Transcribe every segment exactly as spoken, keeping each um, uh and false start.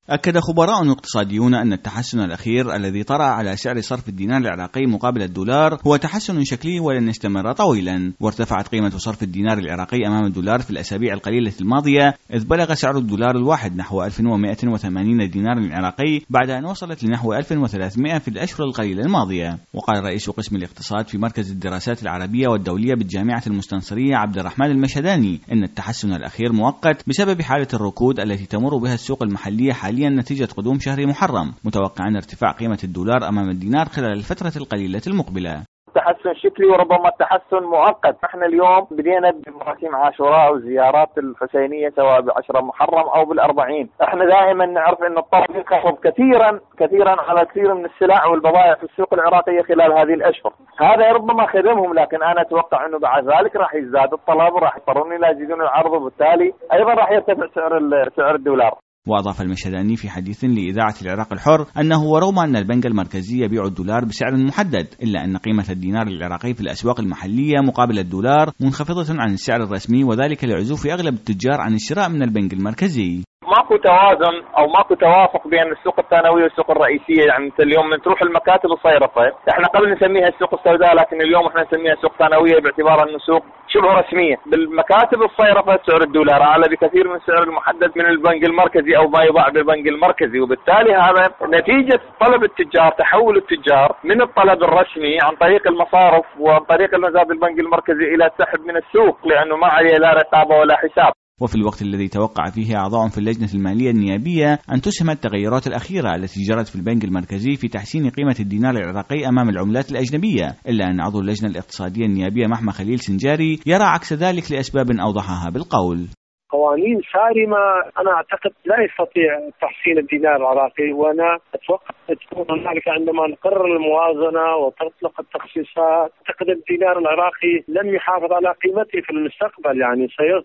أكد خبراء اقتصاديون أن التحسن الأخير الذي طرأ على سعر صرف الدينار العراقي مقابل الدولار هو تحسن شكلي ولن يستمر طويلا، وارتفعت قيمة صرف الدينار العراقي أمام الدولار في الأسابيع القليلة الماضية، إذ بلغ سعر الدولار الواحد نحو ألف ومئة وثمانين دينار عراقي بعد أن وصلت لنحو ألف وثلاثمئة في الأشهر القليلة الماضية. وقال رئيس قسم الاقتصاد في مركز الدراسات العربية والدولية بالجامعة المستنصرية عبد الرحمن المشهداني إن التحسن الأخير مؤقت بسبب حالة الركود التي تمر بها السوق المحلية حاليا نتيجة قدوم شهر محرم، متوقعا ارتفاع قيمة الدولار أمام الدينار خلال الفترة القليلة المقبلة. تحسن شكلي وربما تحسن مؤقت. احنا اليوم بدينا بمراسيم عاشوراء والزيارات الحسينية سواء بعشرة محرم او بالاربعين. احنا دائما نعرف ان الطلب ينخفض كثيرا كثيرا على كثير من السلع والبضائع في السوق العراقية خلال هذه الاشهر. هذا ربما خدمهم، لكن انا اتوقع انه بعد ذلك راح يزداد الطلب وراح يضطرون الى يزيدون العرض، وبالتالي ايضا راح يرتفع سعر سعر الدولار. وأضاف المشهداني في حديث لإذاعة العراق الحر أنه ورغم أن البنك المركزي يبيع الدولار بسعر محدد، إلا أن قيمة الدينار العراقي في الأسواق المحلية مقابل الدولار منخفضة عن السعر الرسمي، وذلك لعزوف أغلب التجار عن الشراء من البنك المركزي. ماكو توازن او ماكو توافق بين السوق الثانويه والسوق الرئيسيه. يعني انت اليوم من تروح المكاتب الصيرفه، احنا قبل نسميها السوق السوداء، لكن اليوم احنا نسميها سوق ثانويه باعتبار انه سوق شبه رسميه. بالمكاتب الصيرفه سعر الدولار اعلى بكثير من السعر المحدد من البنك المركزي او ما يباع بالبنك المركزي، وبالتالي هذا نتيجه طلب التجار، تحول التجار من الطلب الرسمي عن طريق المصارف وعن طريق المزاد البنك المركزي الى السحب من السوق، لانه ما عليه لا رقابه ولا حساب. وفي الوقت الذي توقع فيه أعضاء في اللجنة المالية النيابية أن تسهم التغيرات الأخيرة التي جرت في البنك المركزي في تحسين قيمة الدينار العراقي أمام العملات الأجنبية، إلا أن عضو اللجنة الاقتصادية النيابية محمد خليل سنجاري يرى عكس ذلك لأسباب أوضحها بالقول. قوانين صارمة أنا أعتقد لا يستطيع تحسين الدينار العراقي، وأنا أتوقع تكون هنالك عندما نقرر الموازنة وتطلق التخصيصات. أعتقد الدينار العراقي لم يحافظ على قيمته في المستقبل، يعني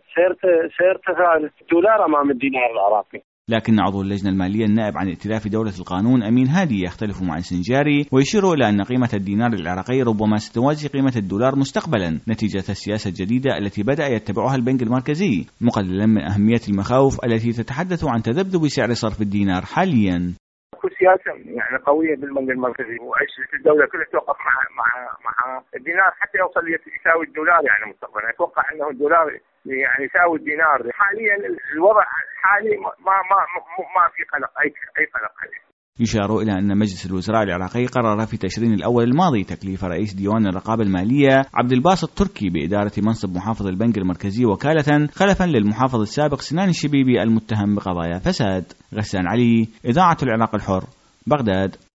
سيرتفع الدولار أمام الدينار العراقي. لكن عضو اللجنة المالية النائب عن ائتلاف دولة القانون أمين هادي يختلف مع السنجاري ويشير إلى أن قيمة الدينار العراقي ربما ستوازي قيمة الدولار مستقبلا نتيجة السياسة الجديدة التي بدأ يتبعها البنك المركزي، مقللا من أهمية المخاوف التي تتحدث عن تذبذب سعر صرف الدينار حاليا. سياسة يعني قوية بالبنك المركزي، وعيش الدولة كلها توقف مع مع مع الدينار حتى يوصل يساوي الدولار يعني مستقبلا. أتوقع أنه الدولار يعني يساوي الدينار. حاليا الوضع حالي ما ما ما في قلق أي أي قلق عليه. يشار إلى أن مجلس الوزراء العراقي قرر في تشرين الأول الماضي تكليف رئيس ديوان الرقابة المالية عبد الباسط تركي بإدارة منصب محافظ البنك المركزي وكالة، خلفا للمحافظ السابق سنان الشبيبي المتهم بقضايا فساد. غسان علي، إذاعة العراق الحر، بغداد.